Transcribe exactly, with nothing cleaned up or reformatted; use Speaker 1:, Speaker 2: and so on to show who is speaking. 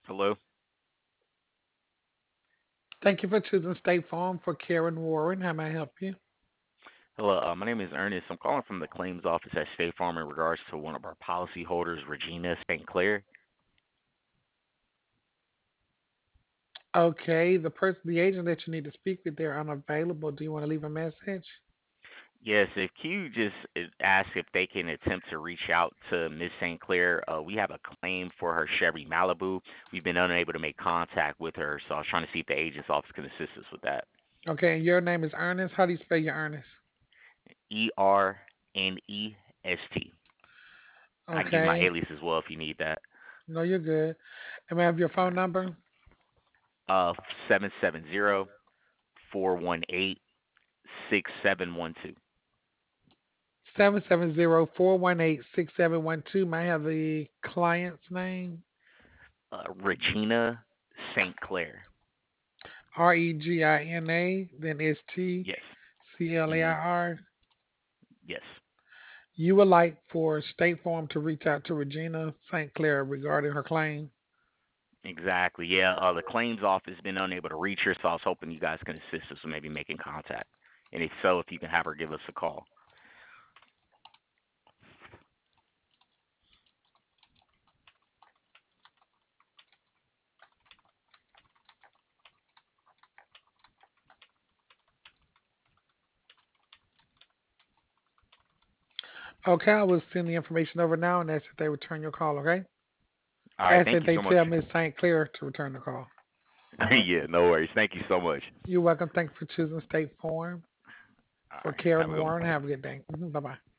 Speaker 1: Hello.
Speaker 2: Thank you for choosing State Farm for Karen Warren. How may I help you?
Speaker 1: Hello. Uh, my name is Ernest. I'm calling from the claims office at State Farm in regards to one of our policyholders, Regina Saint Clair.
Speaker 2: Okay, the person, the agent that you need to speak with, they're unavailable. Do you want to leave a message?
Speaker 1: Yes, if Q just uh, asks if they can attempt to reach out to Miss Saint Clair, uh, we have a claim for her Chevy Malibu. We've been unable to make contact with her, so I was trying to see if the agent's office can assist us with that.
Speaker 2: Okay, and your name is Ernest. How do you spell your Ernest?
Speaker 1: E R N E S T. I can give my
Speaker 2: Okay,
Speaker 1: alias as well if you need that.
Speaker 2: no, you're good. And may I have your
Speaker 1: All
Speaker 2: phone
Speaker 1: right.
Speaker 2: number?
Speaker 1: Uh, seven seven zero four one eight six seven one two.
Speaker 2: Seven seven zero four one eight six seven one two. May I have the client's name?
Speaker 1: Uh, Regina Saint Clair.
Speaker 2: R E G I N A, then S T
Speaker 1: Yes.
Speaker 2: C L A I
Speaker 1: Mhm.
Speaker 2: R.
Speaker 1: Yes.
Speaker 2: You would like for State Farm to reach out to Regina Saint Clair regarding her claim?
Speaker 1: Exactly. Yeah. Uh, the claims office has been unable to reach her, so I was hoping you guys can assist us with maybe making contact. And if so, if you can have her give us a call.
Speaker 2: Okay, I will send the information over now and ask that they return your call, okay?
Speaker 1: All right.
Speaker 2: Ask
Speaker 1: Thank
Speaker 2: that
Speaker 1: you
Speaker 2: they
Speaker 1: so much.
Speaker 2: tell Miss Saint Clair to return the call.
Speaker 1: Yeah. No worries. Thank you so much.
Speaker 2: You're welcome. Thank you for choosing State Farm.
Speaker 1: All
Speaker 2: For
Speaker 1: right. Have
Speaker 2: Karen
Speaker 1: a good one.
Speaker 2: Warren, have a good day. Bye bye.